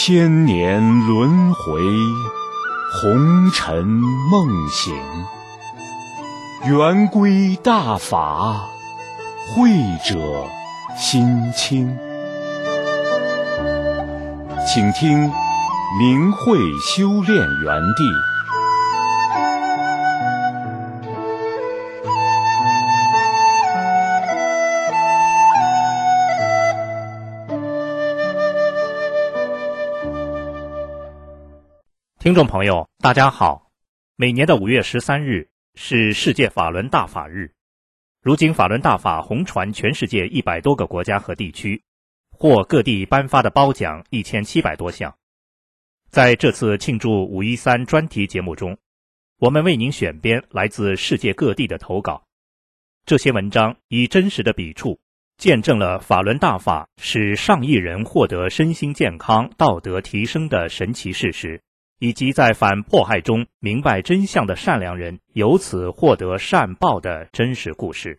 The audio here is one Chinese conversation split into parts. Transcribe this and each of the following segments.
千年轮回，红尘梦醒。圆规大法，慧者心清。请听明慧修炼园地。 听众朋友，大家好。每年的5月13日是世界法轮大法日。如今法轮大法红传全世界100多个国家和地区，获各地颁发的褒奖1700多项。在这次庆祝513专题节目中，我们为您选编来自世界各地的投稿。这些文章以真实的笔触，见证了法轮大法使上亿人获得身心健康、道德提升的神奇事实，以及在反迫害中明白真相的善良人由此获得善报的真实故事。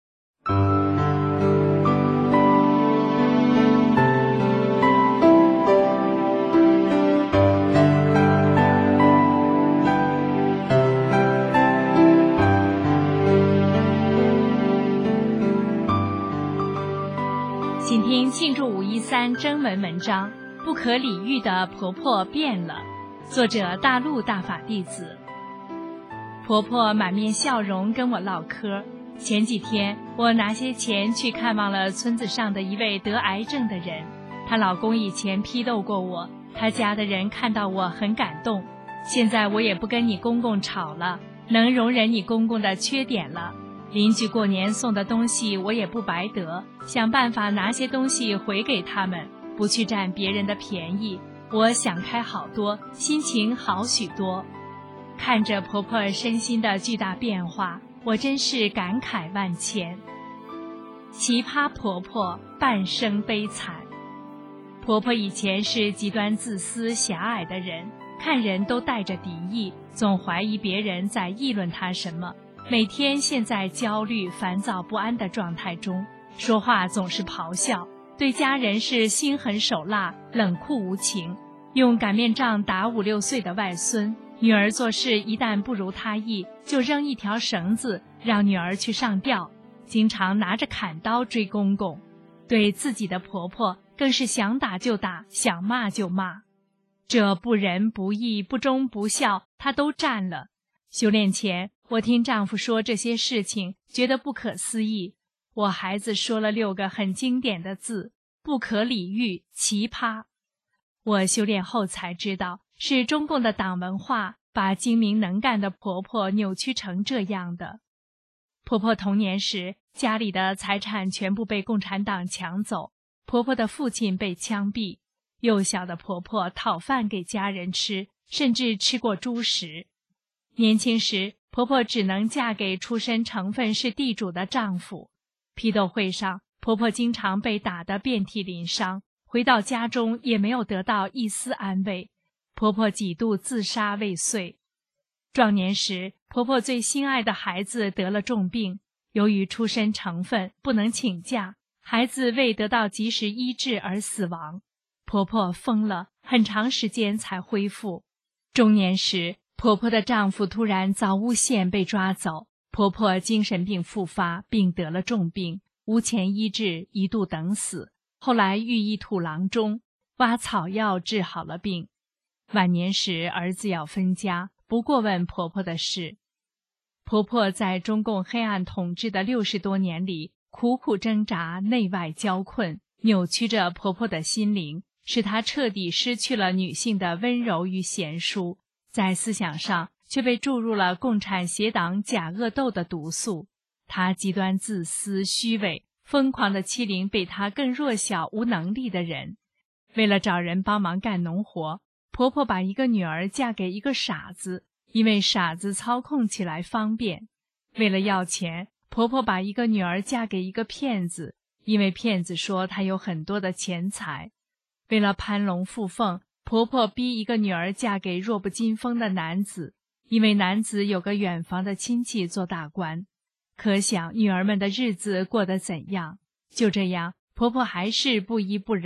请听庆祝513征文文章《不可理喻的婆婆变了》，作者大陆大法弟子。婆婆满面笑容跟我唠嗑。前几天我拿些钱去看望了村子上的一位得癌症的人，她老公以前批斗过我，她家的人看到我很感动。现在我也不跟你公公吵了，能容忍你公公的缺点了。邻居过年送的东西我也不白得，想办法拿些东西回给他们，不去占别人的便宜。我想开好多，心情好许多。看着婆婆身心的巨大变化，我真是感慨万千。奇葩婆婆半生悲惨。婆婆以前是极端自私狭隘的人，看人都带着敌意，总怀疑别人在议论她什么，每天陷在焦虑烦躁不安的状态中，说话总是咆哮，对家人是心狠手辣冷酷无情，用擀面杖打5、6岁的外孙，女儿做事一旦不如他意，就扔一条绳子让女儿去上吊，经常拿着砍刀追公公，对自己的婆婆更是想打就打，想骂就骂。这不仁不义不忠不孝她都占了。修炼前我听丈夫说这些事情，觉得不可思议。我孩子说了6个很经典的字：不可理喻，奇葩。我修炼后才知道，是中共的党文化把精明能干的婆婆扭曲成这样的。婆婆童年时，家里的财产全部被共产党抢走，婆婆的父亲被枪毙，幼小的婆婆讨饭给家人吃，甚至吃过猪食。年轻时，婆婆只能嫁给出身成分是地主的丈夫。批斗会上，婆婆经常被打得遍体鳞伤，回到家中也没有得到一丝安慰。婆婆几度自杀未遂。壮年时，婆婆最心爱的孩子得了重病，由于出身成分不能请假，孩子未得到及时医治而死亡。婆婆疯了，很长时间才恢复。中年时，婆婆的丈夫突然遭诬陷被抓走，婆婆精神病复发并得了重病，无钱医治，一度等死，后来寓意土郎中，挖草药治好了病。晚年时，儿子要分家，不过问婆婆的事。婆婆在中共黑暗统治的60多年里，苦苦挣扎，内外交困，扭曲着婆婆的心灵，使她彻底失去了女性的温柔与贤淑，在思想上却被注入了共产邪党假恶斗的毒素。她极端自私虚伪，疯狂地欺凌比她更弱小无能力的人。为了找人帮忙干农活，婆婆把一个女儿嫁给一个傻子，因为傻子操控起来方便。为了要钱，婆婆把一个女儿嫁给一个骗子，因为骗子说他有很多的钱财。为了攀龙附凤，婆婆逼一个女儿嫁给弱不禁风的男子，因为男子有个远房的亲戚做大官。可想女儿们的日子过得怎样。就这样，婆婆还是不依不饶，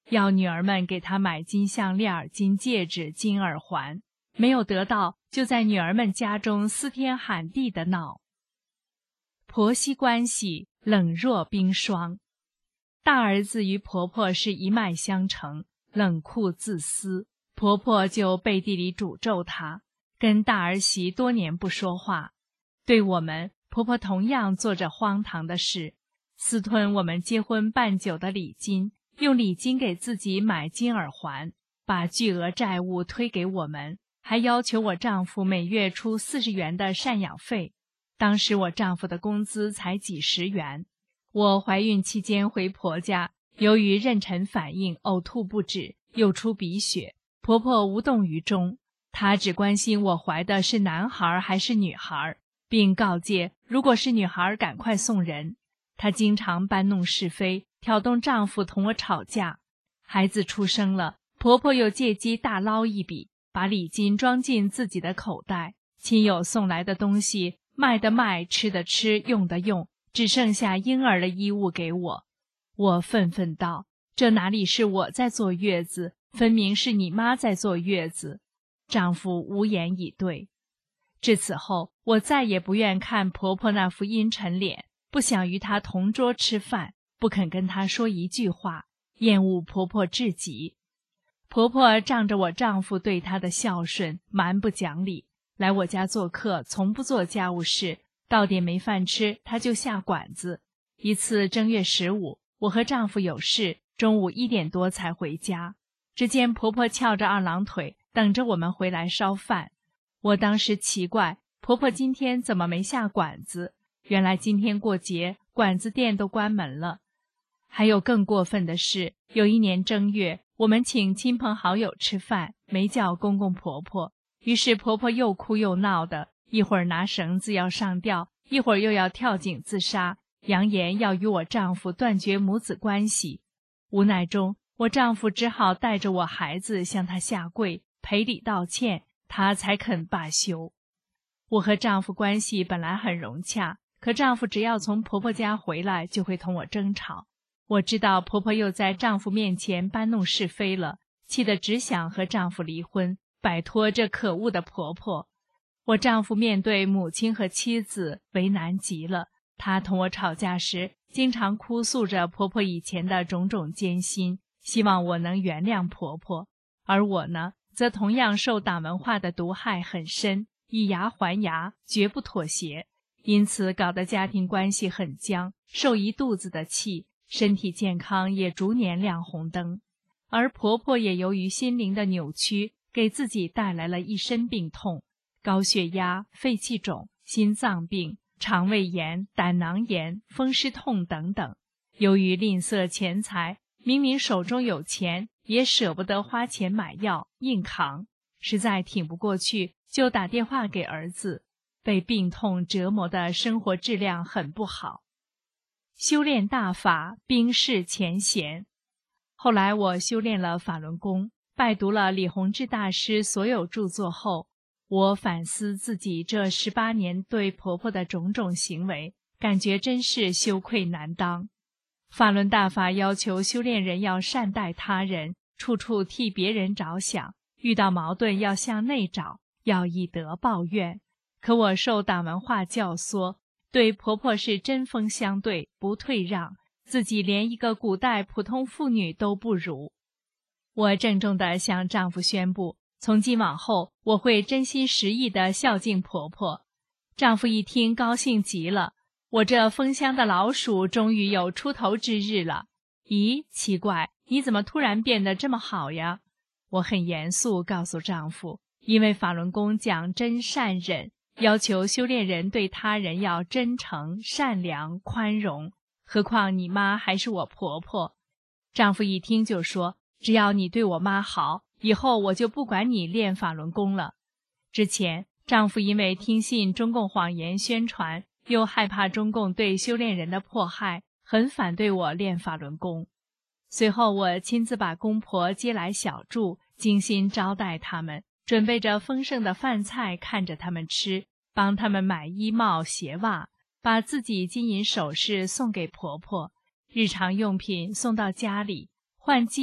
要女儿们给她买金项链、金戒指、金耳环，没有得到，就在女儿们家中嘶天喊地的闹。婆媳关系冷若冰霜，大儿子与婆婆是一脉相承，冷酷自私，婆婆就背地里诅咒她，跟大儿媳多年不说话。对我们，婆婆同样做着荒唐的事，私吞我们结婚办酒的礼金，用礼金给自己买金耳环，把巨额债务推给我们，还要求我丈夫每月出40元的赡养费。当时我丈夫的工资才几十元。我怀孕期间回婆家，由于妊娠反应呕吐不止，又出鼻血，婆婆无动于衷，她只关心我怀的是男孩还是女孩，并告诫如果是女孩赶快送人。她经常搬弄是非，挑动丈夫同我吵架。孩子出生了，婆婆又借机大捞一笔，把礼金装进自己的口袋，亲友送来的东西卖的卖，吃的吃，用的用，只剩下婴儿的衣物给我。我愤愤道：这哪里是我在坐月子，分明是你妈在坐月子。丈夫无言以对。至此后，我再也不愿看婆婆那副阴沉脸，不想与她同桌吃饭，不肯跟她说一句话，厌恶婆婆至极。婆婆仗着我丈夫对她的孝顺，蛮不讲理，来我家做客，从不做家务事，到点没饭吃，她就下馆子。一次正月15，我和丈夫有事，中午1点多才回家。只见婆婆翘着2郎腿，等着我们回来烧饭。我当时奇怪，婆婆今天怎么没下馆子？原来今天过节，馆子店都关门了。还有更过分的是，有一年正月，我们请亲朋好友吃饭，没叫公公婆婆，于是婆婆又哭又闹的，一会儿拿绳子要上吊，一会儿又要跳井自杀，扬言要与我丈夫断绝母子关系。无奈中，我丈夫只好带着我孩子向她下跪，赔礼道歉，她才肯罢休。我和丈夫关系本来很融洽，可丈夫只要从婆婆家回来，就会同我争吵。我知道婆婆又在丈夫面前搬弄是非了，气得只想和丈夫离婚，摆脱这可恶的婆婆。我丈夫面对母亲和妻子为难极了，他同我吵架时，经常哭诉着婆婆以前的种种艰辛，希望我能原谅婆婆。而我呢，则同样受党文化的毒害很深，以牙还牙，绝不妥协，因此搞得家庭关系很僵，受一肚子的气，身体健康也逐年亮红灯。而婆婆也由于心灵的扭曲，给自己带来了一身病痛，高血压、肺气肿、心脏病、肠胃炎、胆囊炎、风湿痛等等。由于吝啬钱财，明明手中有钱，也舍不得花钱买药，硬扛，实在挺不过去，就打电话给儿子，被病痛折磨的生活质量很不好。修炼大法，冰释前嫌。后来我修炼了法轮功，拜读了李洪志大师所有著作后，我反思自己这18年对婆婆的种种行为，感觉真是羞愧难当。法轮大法要求修炼人要善待他人，处处替别人着想，遇到矛盾要向内找，要以德报怨。可我受党文化教唆，对婆婆是针锋相对，不退让，自己连一个古代普通妇女都不如。我郑重地向丈夫宣布，从今往后，我会真心实意地孝敬婆婆。丈夫一听高兴极了，我这封箱的老鼠终于有出头之日了。咦，奇怪，你怎么突然变得这么好呀？我很严肃告诉丈夫，因为法轮功讲真善忍，要求修炼人对他人要真诚、善良、宽容，何况你妈还是我婆婆。丈夫一听就说，只要你对我妈好，以后我就不管你练法轮功了。之前丈夫因为听信中共谎言宣传，又害怕中共对修炼人的迫害，很反对我练法轮功。随后我亲自把公婆接来小住，精心招待他们，准备着丰盛的饭菜看着他们吃，帮他们买衣帽鞋袜，把自己金银首饰送给婆婆，日常用品送到家里，换季了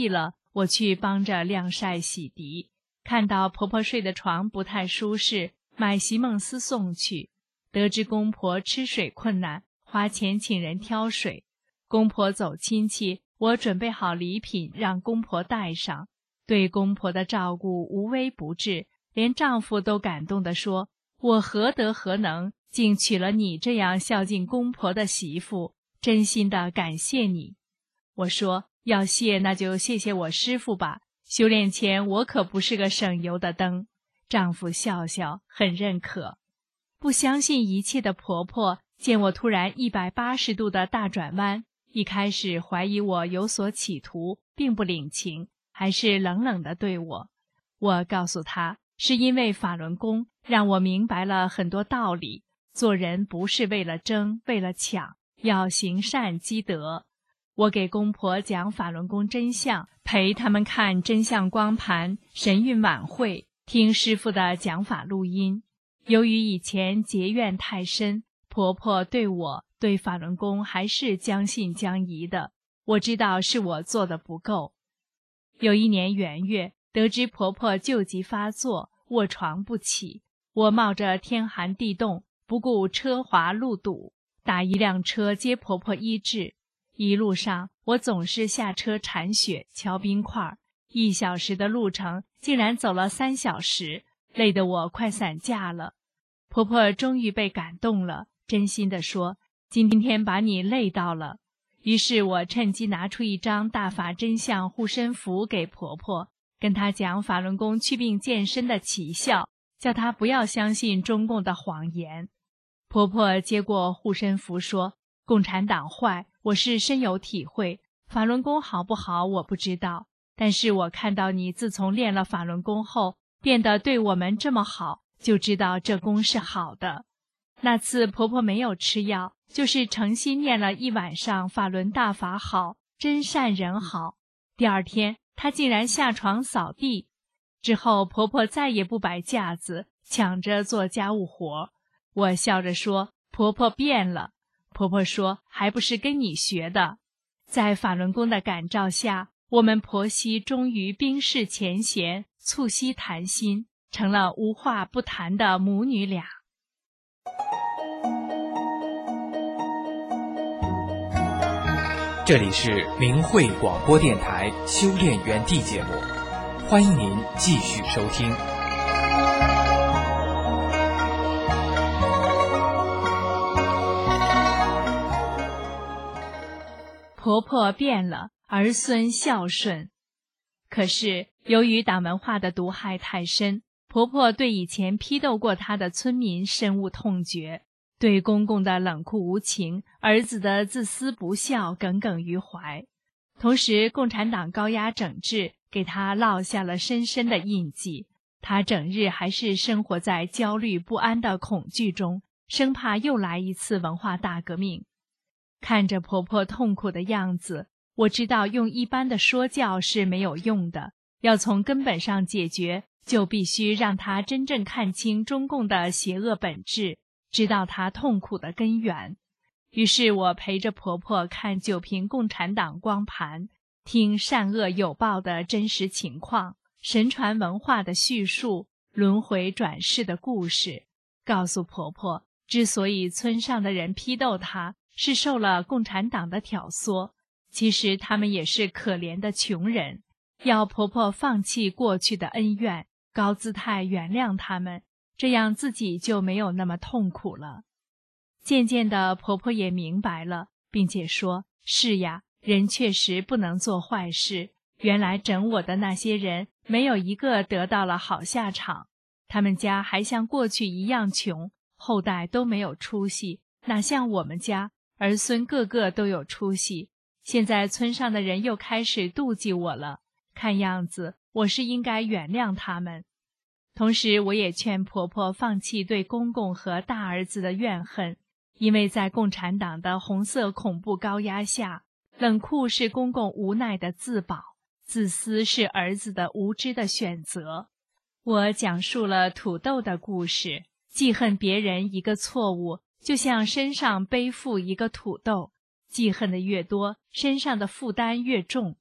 我去帮着晾晒洗涤，看到婆婆睡的床不太舒适，买席梦思送去。得知公婆吃水困难，花钱请人挑水。公婆走亲戚，我准备好礼品让公婆带上。对公婆的照顾无微不至，连丈夫都感动地说：“我何德何能，竟娶了你这样孝敬公婆的媳妇，真心的感谢你。”我说：“要谢那就谢谢我师父吧，修炼前我可不是个省油的灯。”丈夫笑笑，很认可。不相信一切的婆婆见我突然180度的大转弯，一开始怀疑我有所企图，并不领情，还是冷冷地对我。我告诉她，是因为法轮功让我明白了很多道理，做人不是为了争，为了抢，要行善积德。我给公婆讲法轮功真相，陪他们看真相光盘、神韵晚会，听师父的讲法录音。由于以前结怨太深，婆婆对我、对法轮功还是将信将疑的。我知道是我做的不够。有一年元月，得知婆婆旧疾发作，卧床不起，我冒着天寒地冻，不顾车滑路堵，打一辆车接婆婆医治。一路上，我总是下车铲雪、敲冰块，1小时的路程竟然走了3小时，累得我快散架了。婆婆终于被感动了，真心地说：“今天把你累到了。”于是我趁机拿出一张大法真相护身符给婆婆，跟她讲法轮功祛病健身的奇效，叫她不要相信中共的谎言。婆婆接过护身符说：“共产党坏，我是深有体会，法轮功好不好我不知道，但是我看到你自从练了法轮功后，变得对我们这么好，就知道这功是好的。”那次婆婆没有吃药，就是诚心念了1晚上法轮大法好，真善人好。第2天，她竟然下床扫地。之后婆婆再也不摆架子，抢着做家务活。我笑着说：“婆婆变了。”婆婆说：“还不是跟你学的。”在法轮功的感召下，我们婆媳终于冰释前嫌，促膝谈心，成了无话不谈的母女俩。 这里是明慧广播电台修炼园地节目，欢迎您继续收听。 婆婆变了，儿孙孝顺。可是由于党文化的毒害太深，婆婆对以前批斗过她的村民深恶痛绝，对公公的冷酷无情、儿子的自私不孝耿耿于怀。同时，共产党高压整治给她烙下了深深的印记，她整日还是生活在焦虑不安的恐惧中，生怕又来一次文化大革命。看着婆婆痛苦的样子，我知道用一般的说教是没有用的，要从根本上解决，就必须让她真正看清中共的邪恶本质，知道她痛苦的根源。于是我陪着婆婆看9屏共产党光盘，听善恶有报的真实情况，神传文化的叙述，轮回转世的故事，告诉婆婆，之所以村上的人批斗她，是受了共产党的挑唆，其实他们也是可怜的穷人，要婆婆放弃过去的恩怨，高姿态原谅他们，这样自己就没有那么痛苦了。渐渐的，婆婆也明白了，并且说：“是呀，人确实不能做坏事。原来整我的那些人，没有一个得到了好下场。他们家还像过去一样穷，后代都没有出息，哪像我们家，儿孙个个都有出息。现在村上的人又开始妒忌我了，看样子我是应该原谅他们。”同时，我也劝婆婆放弃对公公和大儿子的怨恨，因为在共产党的红色恐怖高压下，冷酷是公公无奈的自保，自私是儿子的无知的选择。我讲述了土豆的故事，记恨别人一个错误，就像身上背负一个土豆，记恨的越多，身上的负担越重。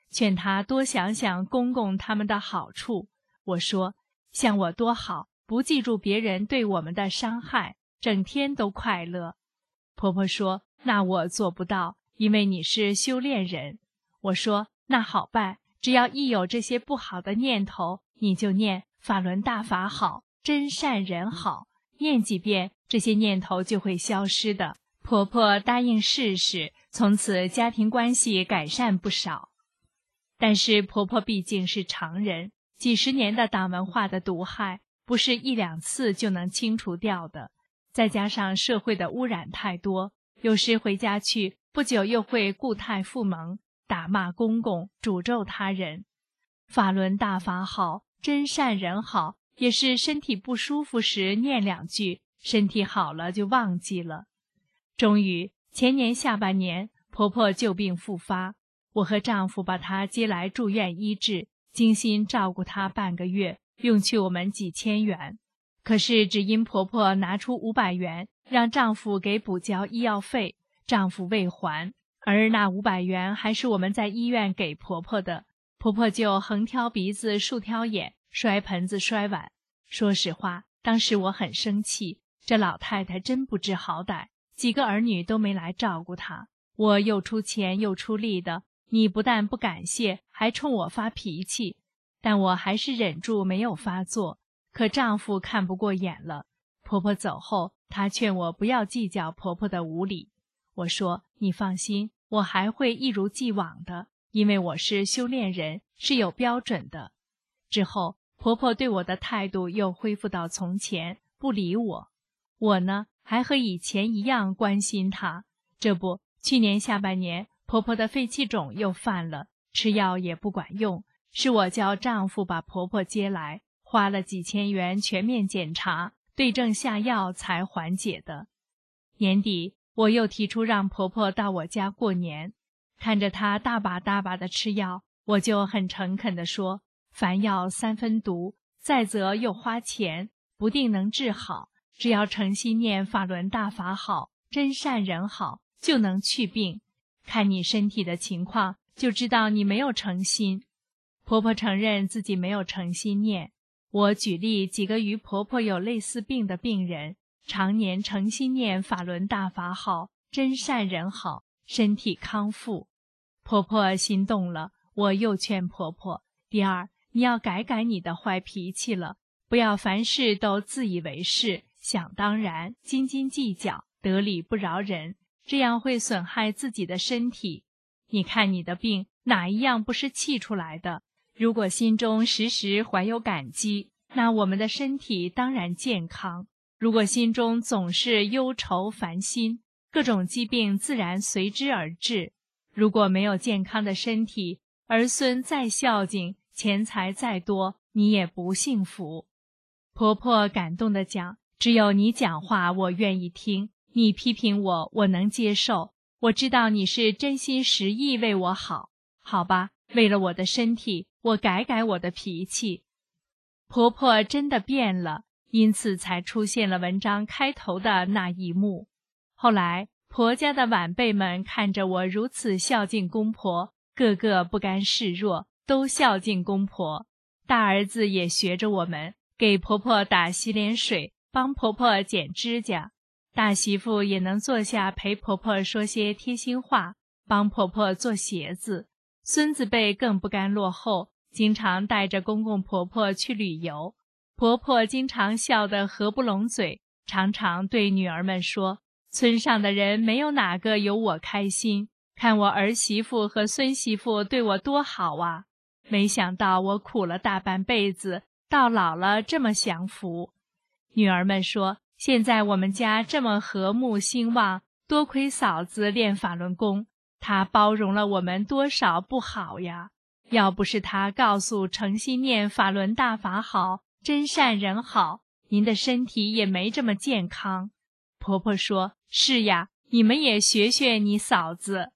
劝他多想想公公他们的好处。我说，像我多好，不记住别人对我们的伤害，整天都快乐。婆婆说，那我做不到，因为你是修炼人。我说，那好办，只要一有这些不好的念头，你就念法轮大法好，真善人好，念几遍，这些念头就会消失的。婆婆答应试试，从此家庭关系改善不少。但是婆婆毕竟是常人，几十年的党文化的毒害，不是一两次就能清除掉的。再加上社会的污染太多，有时回家去，不久又会故态复萌，打骂公公，诅咒他人。法轮大法好，真善人好，也是身体不舒服时念两句，身体好了就忘记了。终于前年下半年，婆婆旧病复发，我和丈夫把她接来住院医治，精心照顾她半个月，用去我们几千元。可是只因婆婆拿出500元让丈夫给补交医药费，丈夫未还，而那500元还是我们在医院给婆婆的，婆婆就横挑鼻子竖挑眼，摔盆子摔碗。说实话，当时我很生气，这老太太真不知好歹，几个儿女都没来照顾她，我又出钱又出力的，你不但不感谢，还冲我发脾气。但我还是忍住没有发作。可丈夫看不过眼了，婆婆走后，他劝我不要计较婆婆的无理。我说，你放心，我还会一如既往的，因为我是修炼人，是有标准的。之后，婆婆对我的态度又恢复到从前，不理我。我呢，还和以前一样关心她。这不，去年下半年，婆婆的肺气肿又犯了，吃药也不管用，是我叫丈夫把婆婆接来，花了几千元全面检查，对症下药才缓解的。年底，我又提出让婆婆到我家过年，看着她大把大把的吃药，我就很诚恳地说，凡药3分毒，再则又花钱，不定能治好，只要诚心念法轮大法好，真善人好，就能去病。看你身体的情况，就知道你没有诚心。婆婆承认自己没有诚心念。我举例几个与婆婆有类似病的病人，常年诚心念法轮大法好，真善人好，身体康复。婆婆心动了，我又劝婆婆，第二，你要改改你的坏脾气了，不要凡事都自以为是，想当然，斤斤计较，得理不饶人，这样会损害自己的身体。你看你的病，哪一样不是气出来的？如果心中时时怀有感激，那我们的身体当然健康。如果心中总是忧愁烦心，各种疾病自然随之而至。如果没有健康的身体，儿孙再孝敬，钱财再多，你也不幸福。婆婆感动地讲，只有你讲话我愿意听，你批评我，我能接受，我知道你是真心实意为我好，好吧，为了我的身体，我改改我的脾气。婆婆真的变了，因此才出现了文章开头的那一幕。后来婆家的晚辈们看着我如此孝敬公婆，个个不甘示弱，都孝敬公婆。大儿子也学着我们，给婆婆打洗脸水，帮婆婆剪指甲。大媳妇也能坐下陪婆婆说些贴心话，帮婆婆做鞋子。孙子辈更不甘落后，经常带着公公婆婆去旅游。婆婆经常笑得合不拢嘴，常常对女儿们说，村上的人没有哪个有我开心，看我儿媳妇和孙媳妇对我多好啊！没想到我苦了大半辈子，到老了这么享福。女儿们说，现在我们家这么和睦兴旺，多亏嫂子练法轮功，她包容了我们多少不好呀！要不是她告诉诚心念法轮大法好，真善人好，您的身体也没这么健康。婆婆说，是呀，你们也学学你嫂子。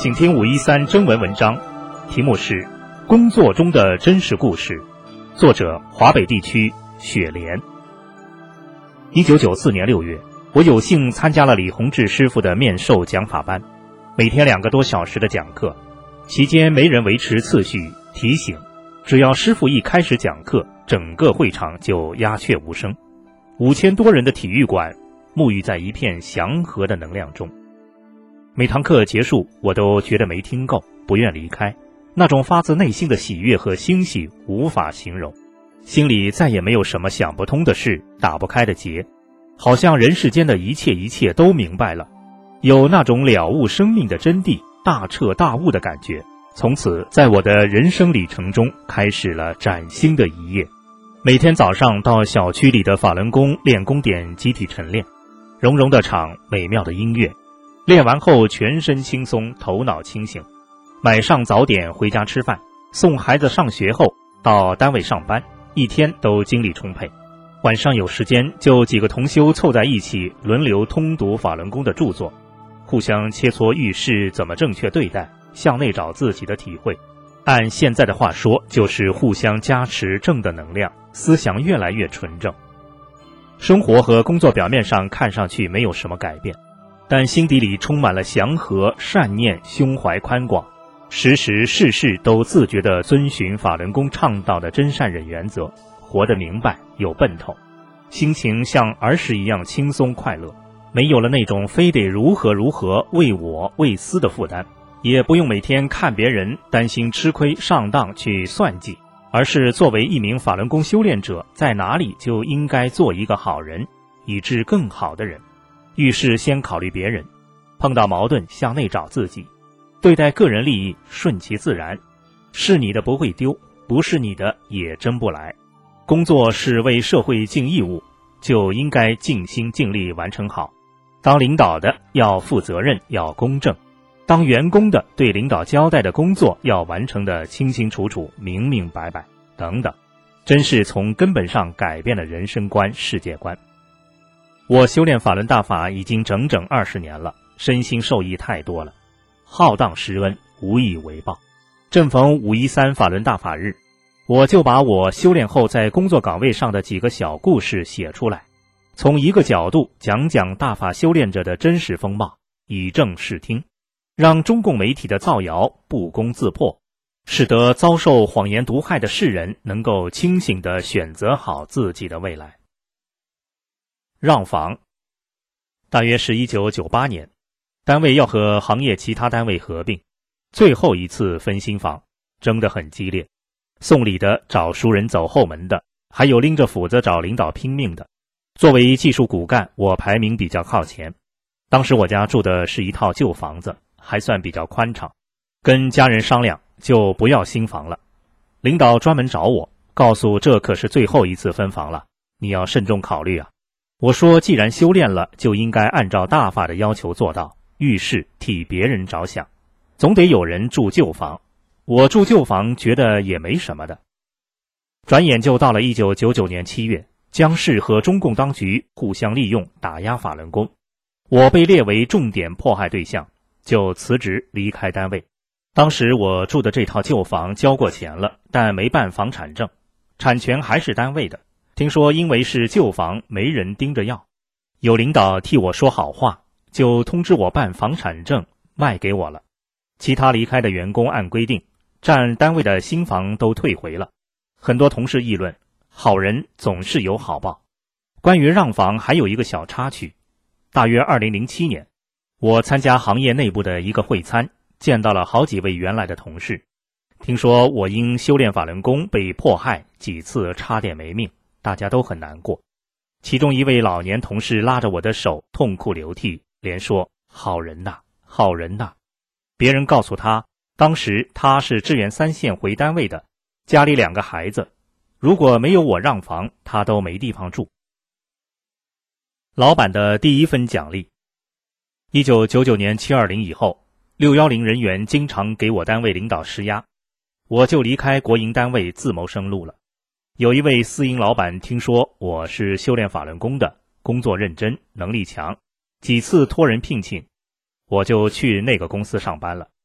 请听513征文文章，题目是《工作中的真实故事》，作者华北地区雪莲。1994年6月，我有幸参加了李洪志师傅的面授讲法班，每天2个多小时的讲课，期间没人维持次序提醒，只要师傅一开始讲课，整个会场就鸦雀无声。5000多人的体育馆沐浴在一片祥和的能量中。每堂课结束，我都觉得没听够，不愿离开，那种发自内心的喜悦和欣喜无法形容，心里再也没有什么想不通的事，打不开的结，好像人世间的一切都明白了，有那种了悟生命的真谛，大彻大悟的感觉。从此在我的人生里程中开始了崭新的一页。每天早上到小区里的法轮功练功点集体晨练，融融的场，美妙的音乐，练完后全身轻松，头脑清醒，买上早点回家吃饭，送孩子上学后到单位上班，一天都精力充沛。晚上有时间就几个同修凑在一起轮流通读法轮功的著作，互相切磋遇事怎么正确对待，向内找自己的体会。按现在的话说，就是互相加持正的能量，思想越来越纯正。生活和工作表面上看上去没有什么改变，但心底里充满了祥和善念，胸怀宽广，时时事事都自觉地遵循法轮功倡导的真善忍原则，活得明白有奔头，心情像儿时一样轻松快乐，没有了那种非得如何为我为私的负担，也不用每天看别人担心吃亏上当去算计，而是作为一名法轮功修炼者，在哪里就应该做一个好人，以致更好的人。遇事先考虑别人，碰到矛盾向内找自己，对待个人利益顺其自然，是你的不会丢，不是你的也争不来。工作是为社会尽义务，就应该尽心尽力完成好。当领导的要负责任，要公正，当员工的对领导交代的工作要完成的清清楚楚，明明白白等等，真是从根本上改变了人生观世界观。我修炼法轮大法已经整整20年了，身心受益太多了，浩荡施恩，无以为报。正逢513法轮大法日，我就把我修炼后在工作岗位上的几个小故事写出来，从一个角度讲讲大法修炼者的真实风貌，以正视听，让中共媒体的造谣不攻自破，使得遭受谎言毒害的世人能够清醒地选择好自己的未来。让房，大约是1998年，单位要和行业其他单位合并，最后一次分新房，争得很激烈，送礼的找熟人走后门的，还有拎着斧子找领导拼命的。作为技术骨干，我排名比较靠前。当时我家住的是一套旧房子，还算比较宽敞，跟家人商量就不要新房了。领导专门找我，告诉这可是最后一次分房了，你要慎重考虑啊。我说既然修炼了，就应该按照大法的要求做到，遇事替别人着想，总得有人住旧房。我住旧房觉得也没什么的。转眼就到了1999年7月，江市和中共当局互相利用打压法轮功，我被列为重点迫害对象，就辞职离开单位。当时我住的这套旧房交过钱了，但没办房产证，产权还是单位的。听说因为是旧房，没人盯着要，有领导替我说好话，就通知我办房产证卖给我了。其他离开的员工按规定占单位的新房都退回了。很多同事议论，好人总是有好报。关于让房还有一个小插曲，大约2007年，我参加行业内部的一个会餐，见到了好几位原来的同事。听说我因修炼法轮功被迫害，几次差点没命，大家都很难过。其中一位老年同事拉着我的手痛哭流涕，连说好人呐，好人呐。别人告诉他，当时他是支援3线回单位的，家里2个孩子，如果没有我让房，他都没地方住。老板的第1份奖励。1999年720以后，610人员经常给我单位领导施压，我就离开国营单位自谋生路了。有一位私营老板听说我是修炼法轮功的，工作认真，能力强，几次托人聘请，我就去那个公司上班了。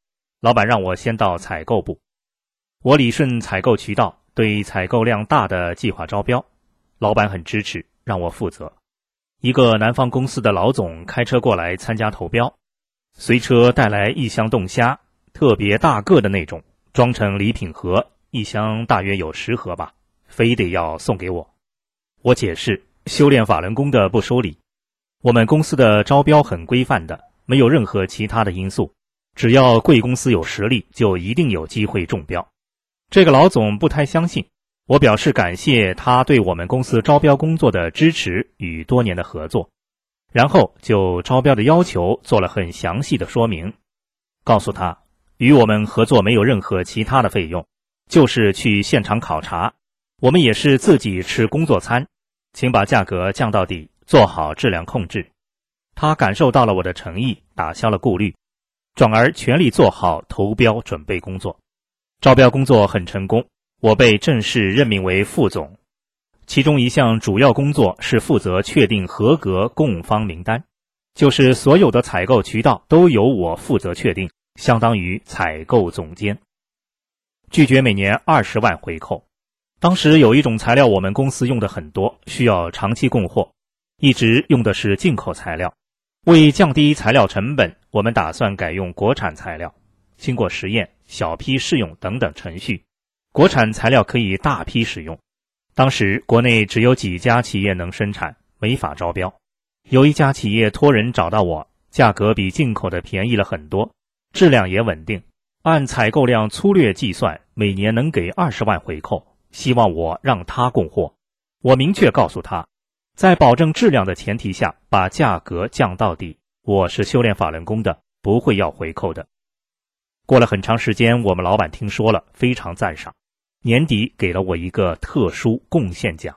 老板让我先到采购部。我理顺采购渠道，对采购量大的计划招标，老板很支持，让我负责。一个南方公司的老总开车过来参加投标，随车带来1箱冻虾，特别大个的那种，装成礼品盒，1箱大约有10盒吧，非得要送给我。我解释，修炼法轮功的不收礼，我们公司的招标很规范的，没有任何其他的因素，只要贵公司有实力，就一定有机会中标。这个老总不太相信，我表示感谢他对我们公司招标工作的支持与多年的合作，然后就招标的要求做了很详细的说明，告诉他与我们合作没有任何其他的费用，就是去现场考察，我们也是自己吃工作餐，请把价格降到底，做好质量控制。他感受到了我的诚意，打消了顾虑，转而全力做好投标准备工作。招标工作很成功，我被正式任命为副总，其中一项主要工作是负责确定合格供方名单，就是所有的采购渠道都由我负责确定，相当于采购总监。拒绝每年20万回扣。当时有一种材料我们公司用的很多，需要长期供货，一直用的是进口材料。为降低材料成本，我们打算改用国产材料。经过实验、小批试用等等程序，国产材料可以大批使用。当时国内只有几家企业能生产，没法招标。有一家企业托人找到我，价格比进口的便宜了很多，质量也稳定，按采购量粗略计算，每年能给20万回扣，希望我让他供货。我明确告诉他，在保证质量的前提下，把价格降到底，我是修炼法轮功的，不会要回扣的。过了很长时间，我们老板听说了，非常赞赏，年底给了我一个特殊贡献奖。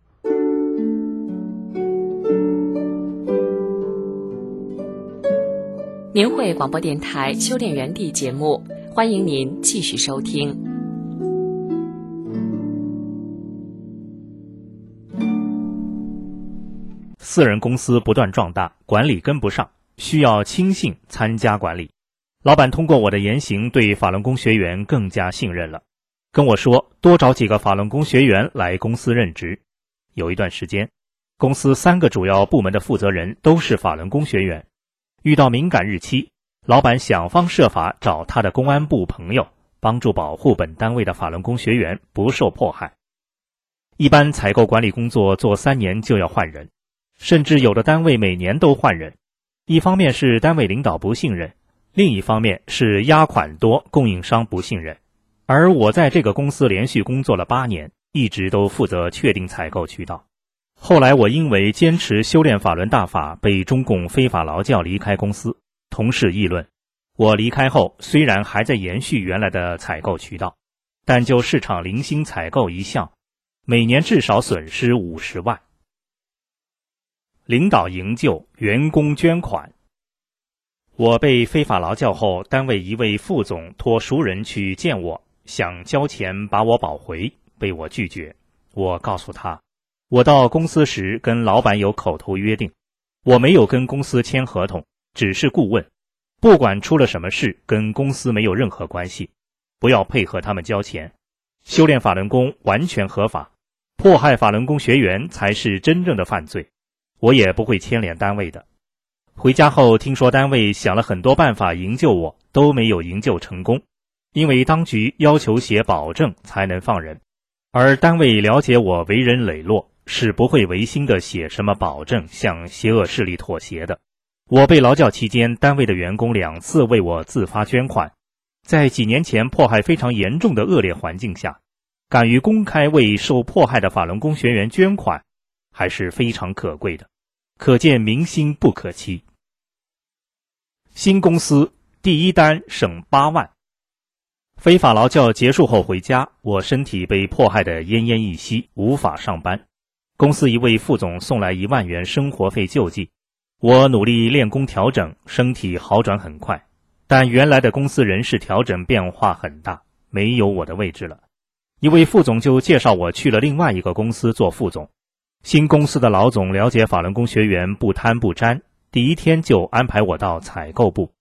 明慧广播电台修炼园地节目，欢迎您继续收听。 私人公司不断壮大，管理跟不上，需要亲信参加管理。老板通过我的言行对法轮功学员更加信任了，跟我说多找几个法轮功学员来公司任职。有一段时间，公司3个主要部门的负责人都是法轮功学员。遇到敏感日期，老板想方设法找他的公安部朋友，帮助保护本单位的法轮功学员不受迫害。一般采购管理工作做3年就要换人，甚至有的单位每年都换人。一方面是单位领导不信任，另一方面是押款多，供应商不信任。而我在这个公司连续工作了8年，一直都负责确定采购渠道。后来我因为坚持修炼法轮大法，被中共非法劳教离开公司，同事议论。我离开后虽然还在延续原来的采购渠道，但就市场零星采购一项，每年至少损失50万。领导营救，员工捐款。我被非法劳教后，单位一位副总托熟人去见我，想交钱把我保回，被我拒绝。我告诉他，我到公司时跟老板有口头约定，我没有跟公司签合同，只是顾问，不管出了什么事，跟公司没有任何关系，不要配合他们交钱。修炼法轮功完全合法，迫害法轮功学员才是真正的犯罪，我也不会牵连单位的。回家后听说单位想了很多办法营救我，都没有营救成功，因为当局要求写保证才能放人，而单位了解我为人磊落，是不会违心的写什么保证向邪恶势力妥协的。我被劳教期间，单位的员工2次为我自发捐款，在几年前迫害非常严重的恶劣环境下，敢于公开为受迫害的法轮功学员捐款，还是非常可贵的，可见民心不可欺。新公司第1单省8万。非法劳教结束后回家，我身体被迫害得奄奄一息，无法上班。公司一位副总送来1万元生活费救济，我努力练功调整，身体好转很快。但原来的公司人事调整变化很大，没有我的位置了。一位副总就介绍我去了另外一个公司做副总。新公司的老总了解法轮功学员不贪不沾，第1天就安排我到采购部，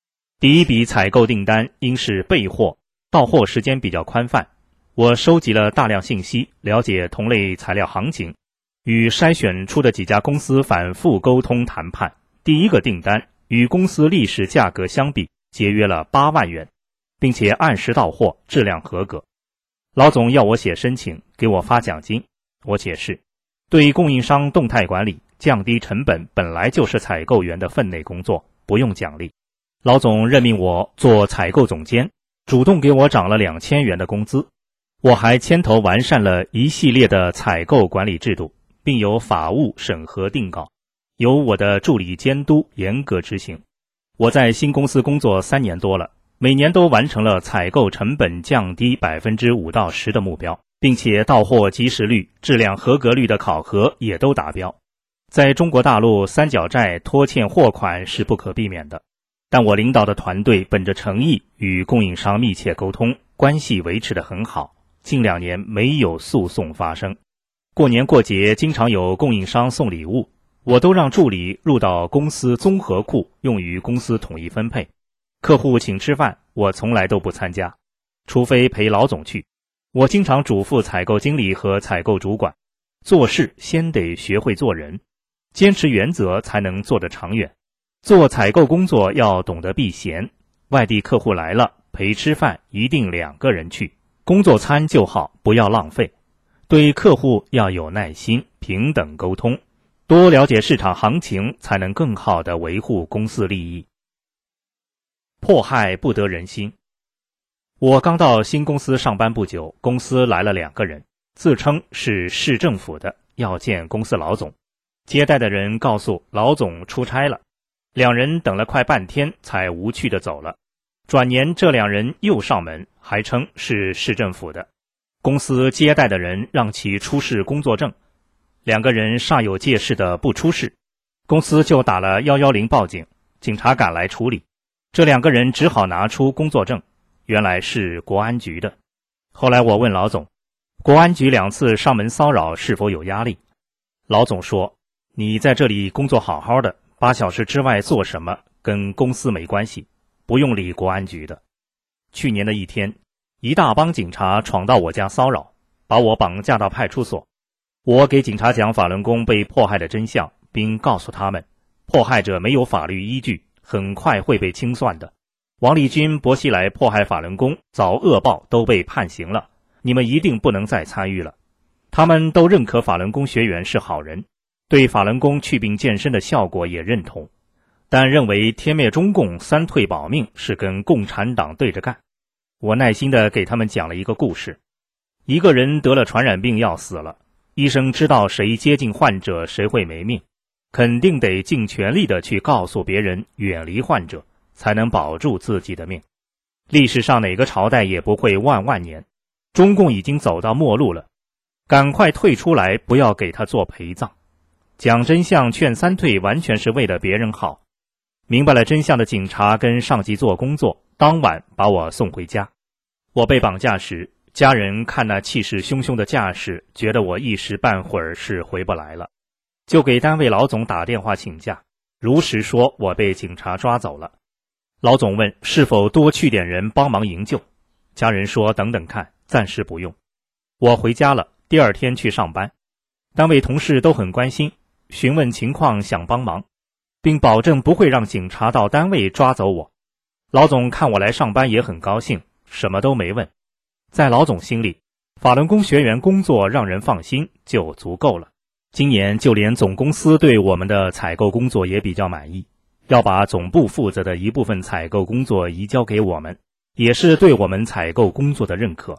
第一笔采购订单应是备货，到货时间比较宽泛。我收集了大量信息，了解同类材料行情，与筛选出的几家公司反复沟通谈判。第一个订单与公司历史价格相比节约了8万元，并且按时到货，质量合格。老总要我写申请，给我发奖金。我解释，对供应商动态管理，降低成本本来就是采购员的分内工作，不用奖励。老总任命我做采购总监，主动给我涨了2000元的工资。我还牵头完善了一系列的采购管理制度，并有法务审核定稿，由我的助理监督严格执行。我在新公司工作3年多了，每年都完成了采购成本降低5%到10%的目标，并且到货及时率、质量合格率的考核也都达标。在中国大陆，三角债、拖欠货款是不可避免的，但我领导的团队本着诚意与供应商密切沟通，关系维持得很好，近2年没有诉讼发生。过年过节经常有供应商送礼物，我都让助理入到公司综合库，用于公司统一分配。客户请吃饭，我从来都不参加，除非陪老总去。我经常嘱咐采购经理和采购主管，做事先得学会做人，坚持原则才能做得长远。做采购工作要懂得避嫌，外地客户来了，陪吃饭一定2个人去，工作餐就好，不要浪费。对客户要有耐心，平等沟通，多了解市场行情，才能更好地维护公司利益。迫害不得人心。我刚到新公司上班不久，公司来了2个人，自称是市政府的，要见公司老总。接待的人告诉老总出差了，2人等了快半天才无趣地走了。转年这2人又上门，还称是市政府的。公司接待的人让其出示工作证，2个人煞有介事的不出示，公司就打了110报警，警察赶来处理。这2个人只好拿出工作证，原来是国安局的。后来我问老总，国安局2次上门骚扰是否有压力？老总说，你在这里工作好好的，8小时之外做什么跟公司没关系，不用理国安局的。去年的一天，一大帮警察闯到我家骚扰，把我绑架到派出所。我给警察讲法轮功被迫害的真相，并告诉他们，迫害者没有法律依据，很快会被清算的。王立军、薄熙来迫害法轮功，遭恶报，都被判刑了，你们一定不能再参与了。他们都认可法轮功学员是好人，对法轮功祛病健身的效果也认同，但认为天灭中共、3退保命是跟共产党对着干。我耐心地给他们讲了一个故事，一个人得了传染病要死了，医生知道谁接近患者谁会没命，肯定得尽全力地去告诉别人远离患者，才能保住自己的命。历史上哪个朝代也不会万年，中共已经走到末路了，赶快退出来，不要给他做陪葬。讲真相劝3退完全是为了别人好。明白了真相的警察跟上级做工作，当晚把我送回家。我被绑架时，家人看那气势汹汹的架势，觉得我一时半会儿是回不来了，就给单位老总打电话请假，如实说我被警察抓走了。老总问是否多去点人帮忙营救，家人说等等看，暂时不用。我回家了，第2天去上班，单位同事都很关心，询问情况想帮忙，并保证不会让警察到单位抓走我。老总看我来上班也很高兴，什么都没问。在老总心里，法轮功学员工作让人放心就足够了。今年就连总公司对我们的采购工作也比较满意，要把总部负责的一部分采购工作移交给我们，也是对我们采购工作的认可。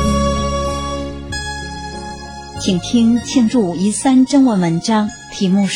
请听庆祝513征文文章，题目是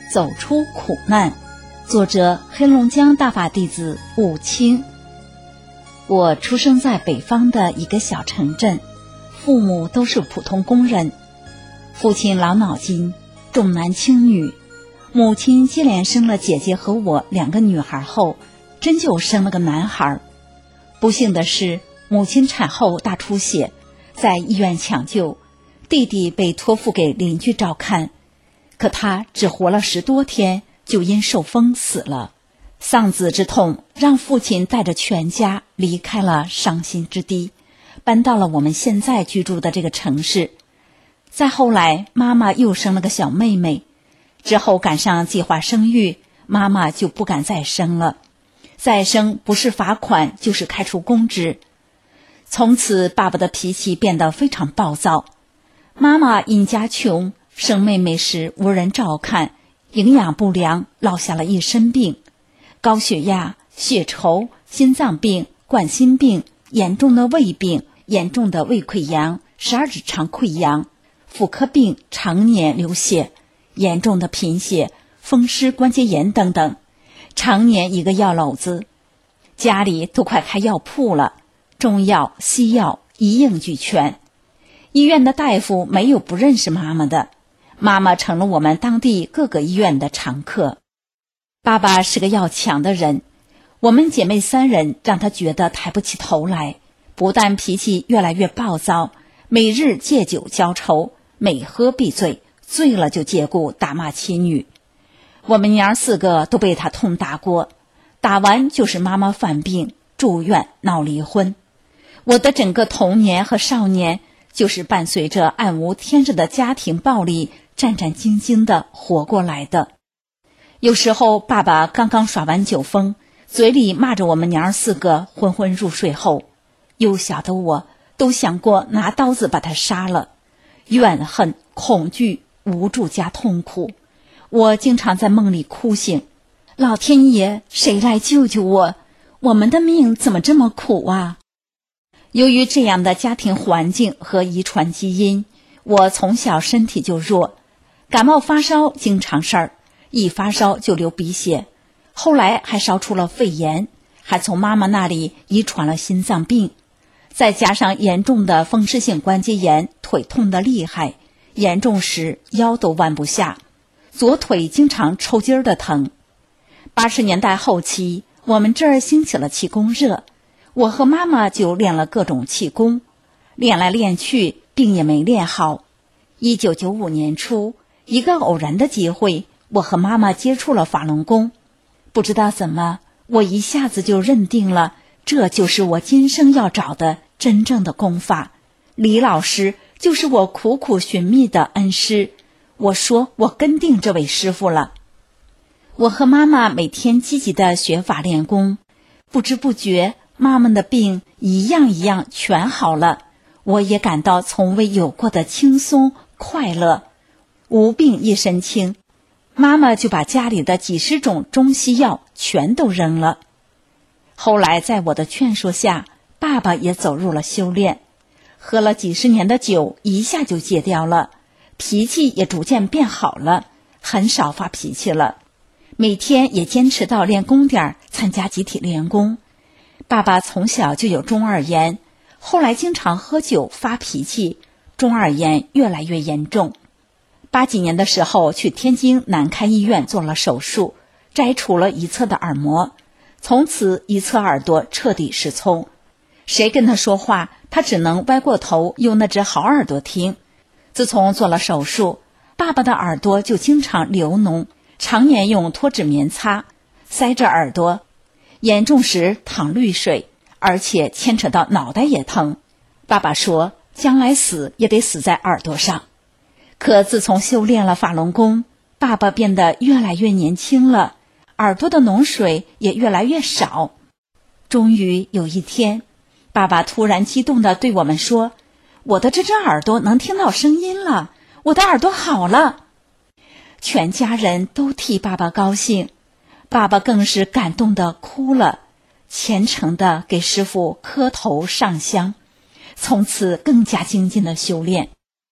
走出苦难。作者黑龙江大法弟子武清。我出生在北方的一个小城镇，父母都是普通工人。父亲老脑筋，重男轻女，母亲接连生了姐姐和我2个女孩后，真就生了个男孩。不幸的是，母亲产后大出血，在医院抢救，弟弟被托付给邻居照看，可他只活了10多天，就因受风死了。丧子之痛让父亲带着全家离开了伤心之地，搬到了我们现在居住的这个城市。再后来，妈妈又生了个小妹妹，之后赶上计划生育，妈妈就不敢再生了，再生不是罚款就是开除公职。从此爸爸的脾气变得非常暴躁。妈妈因家穷，生妹妹时无人照看，营养不良，落下了一身病，高血压、血稠、心脏病、冠心病，严重的胃病，严重的胃溃疡、12指肠溃疡，妇科病，常年流血，严重的贫血、风湿关节炎等等，常年一个药篓子，家里都快开药铺了，中药、西药一应俱全。医院的大夫没有不认识妈妈的，妈妈成了我们当地各个医院的常客。爸爸是个要强的人，我们姐妹3人让他觉得抬不起头来，不但脾气越来越暴躁，每日借酒浇愁，每喝必醉，醉了就借故打骂妻女。我们娘4个都被他痛打过，打完就是妈妈犯病住院闹离婚。我的整个童年和少年就是伴随着暗无天日的家庭暴力战战兢兢地活过来的。有时候爸爸刚刚耍完酒疯，嘴里骂着我们娘4个昏昏入睡后，幼小的我都想过拿刀子把他杀了。怨恨、恐惧、无助加痛苦，我经常在梦里哭醒，老天爷，谁来救救我？我们的命怎么这么苦啊？由于这样的家庭环境和遗传基因，我从小身体就弱，感冒发烧经常事儿，一发烧就流鼻血，后来还烧出了肺炎，还从妈妈那里遗传了心脏病，再加上严重的风湿性关节炎，腿痛得厉害，严重时腰都弯不下，左腿经常抽筋儿的疼。80年代后期，我们这儿兴起了气功热，我和妈妈就练了各种气功，练来练去，病也没练好。1995年初，一个偶然的机会，我和妈妈接触了法轮功，不知道怎么，我一下子就认定了，这就是我今生要找的真正的功法。李老师就是我苦苦寻觅的恩师，我说我跟定这位师傅了。我和妈妈每天积极地学法练功，不知不觉妈妈的病一样一样全好了，我也感到从未有过的轻松快乐，无病一身轻。妈妈就把家里的几十种中西药全都扔了。后来在我的劝说下，爸爸也走入了修炼，喝了几十年的酒一下就戒掉了，脾气也逐渐变好了，很少发脾气了，每天也坚持到练功点参加集体练功。爸爸从小就有中耳炎，后来经常喝酒发脾气，中耳炎越来越严重。80几年的时候去天津南开医院做了手术，摘除了一侧的耳膜，从此一侧耳朵彻底失聪，谁跟他说话他只能歪过头用那只好耳朵听。自从做了手术，爸爸的耳朵就经常流脓，常年用脱脂棉擦，塞着耳朵，严重时淌绿水，而且牵扯到脑袋也疼。爸爸说将来死也得死在耳朵上。可自从修炼了法轮功，爸爸变得越来越年轻了，耳朵的脓水也越来越少。终于有一天，爸爸突然激动地对我们说，我的这只耳朵能听到声音了，我的耳朵好了。全家人都替爸爸高兴，爸爸更是感动地哭了，虔诚地给师父磕头上香，从此更加精进地修炼。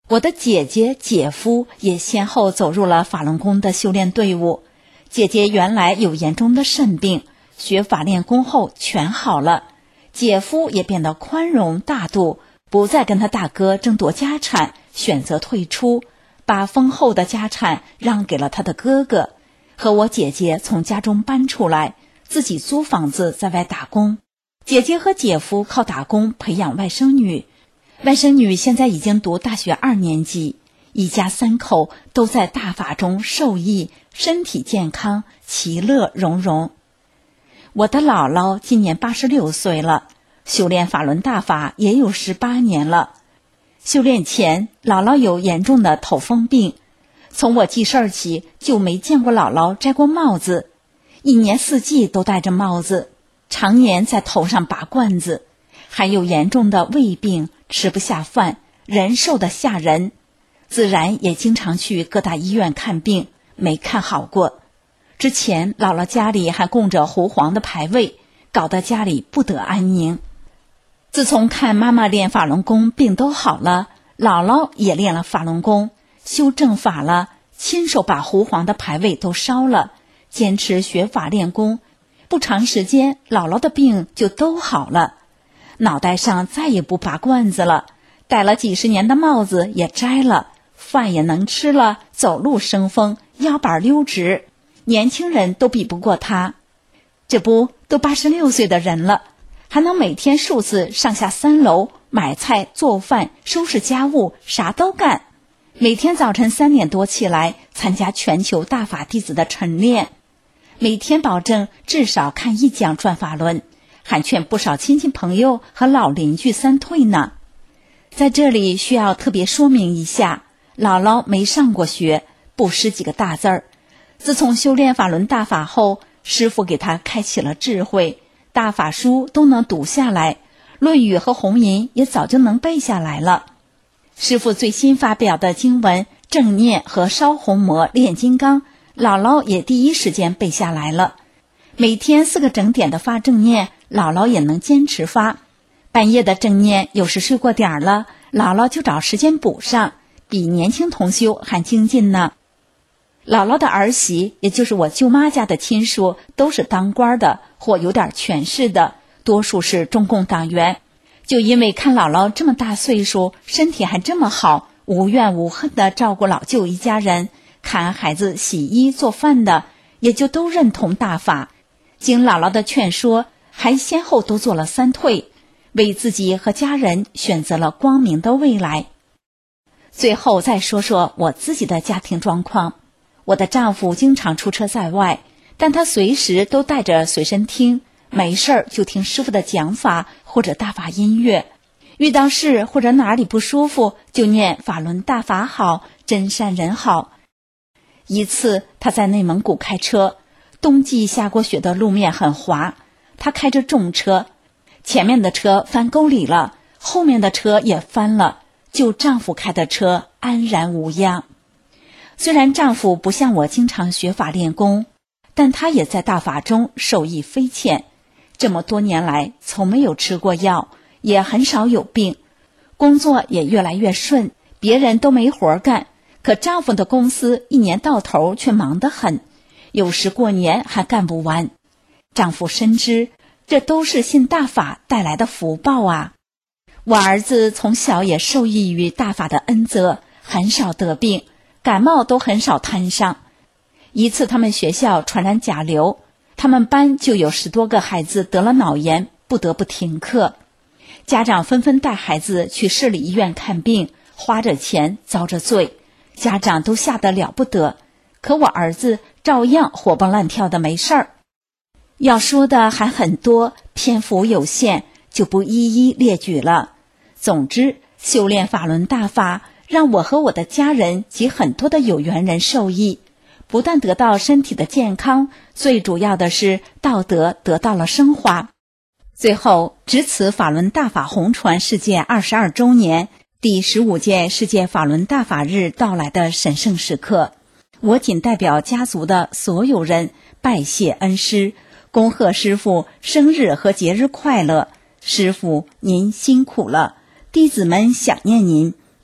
我的姐姐、姐夫也先后走入了法轮功的修炼队伍。姐姐原来有严重的肾病，学法练功后全好了。姐夫也变得宽容大度，不再跟他大哥争夺家产，选择退出，把丰厚的家产让给了他的哥哥，和我姐姐从家中搬出来，自己租房子在外打工。姐姐和姐夫靠打工培养外甥女，外甥女现在已经读大学2年级，一家3口都在大法中受益，身体健康，其乐融融。我的姥姥今年86岁了，修炼法轮大法也有18年了。修炼前，姥姥有严重的头风病，从我记事儿起就没见过姥姥摘过帽子，一年4季都戴着帽子，常年在头上拔罐子，还有严重的胃病，吃不下饭，人瘦得吓人，自然也经常去各大医院看病，没看好过。之前姥姥家里还供着狐黄的牌位，搞得家里不得安宁。自从看妈妈练法轮功病都好了，姥姥也练了法轮功，修正法了，亲手把狐黄的牌位都烧了，坚持学法练功，不长时间姥姥的病就都好了，脑袋上再也不拔罐子了，戴了几十年的帽子也摘了，饭也能吃了，走路生风，腰板溜直，年轻人都比不过他。这不都86岁的人了，还能每天数次上下3楼买菜做饭收拾家务，啥都干。每天早晨3点多起来参加全球大法弟子的晨练，每天保证至少看1讲转法轮，还劝不少亲戚朋友和老邻居3退呢。在这里需要特别说明一下，姥姥没上过学，不识几个大字儿。自从修炼法轮大法后，师父给她开启了智慧，大法书都能读下来，论语和红吟也早就能背下来了。师父最新发表的经文正念和烧红魔炼金刚，姥姥也第一时间背下来了。每天4个整点的发正念，姥姥也能坚持发。半夜的正念有时睡过点了，姥姥就找时间补上，比年轻同修还精进呢。姥姥的儿媳，也就是我舅妈家的亲属，都是当官的或有点权势的，多数是中共党员。就因为看姥姥这么大岁数，身体还这么好，无怨无恨地照顾老舅一家人，看孩子洗衣做饭的，也就都认同大法。经姥姥的劝说，还先后都做了3退，为自己和家人选择了光明的未来。最后再说说我自己的家庭状况。我的丈夫经常出车在外，但他随时都带着随身听，没事儿就听师父的讲法或者大法音乐，遇到事或者哪里不舒服就念法轮大法好，真善人好。一次他在内蒙古开车，冬季下过雪的路面很滑，他开着重车，前面的车翻沟里了，后面的车也翻了，就丈夫开的车安然无恙。虽然丈夫不像我经常学法练功，但他也在大法中受益匪浅，这么多年来从没有吃过药，也很少有病，工作也越来越顺，别人都没活干，可丈夫的公司一年到头却忙得很，有时过年还干不完。丈夫深知这都是信大法带来的福报啊。我儿子从小也受益于大法的恩泽，很少得病，感冒都很少摊上。一次他们学校传染甲流，他们班就有10多个孩子得了脑炎，不得不停课。家长纷纷带孩子去市里医院看病，花着钱遭着罪，家长都吓得了不得。可我儿子照样活蹦乱跳的没事儿。要说的还很多，篇幅有限，就不一一列举了。总之，修炼法轮大法让我和我的家人及很多的有缘人受益，不但得到身体的健康，最主要的是道德得到了升华。最后，值此法轮大法红传世界22周年，第15届世界法轮大法日到来的神圣时刻，我仅代表家族的所有人拜谢恩师，恭贺师父生日和节日快乐。师父您辛苦了，弟子们想念您，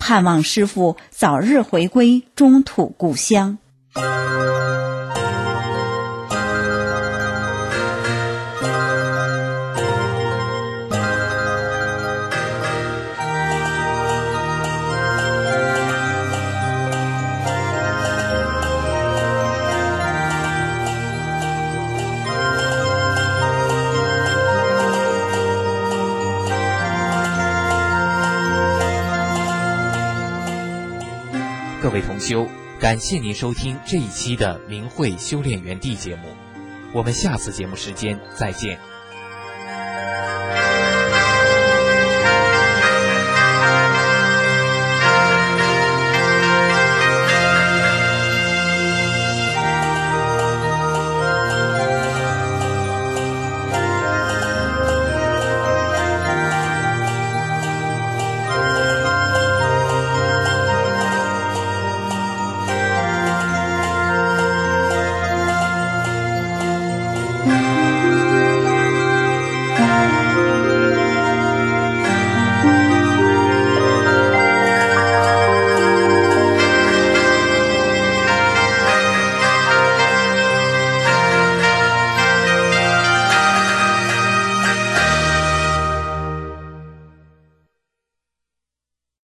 盼望师父早日回归中土故乡。 各位同修，感谢您收听这一期的明慧修炼园地节目，我们下次节目时间再见。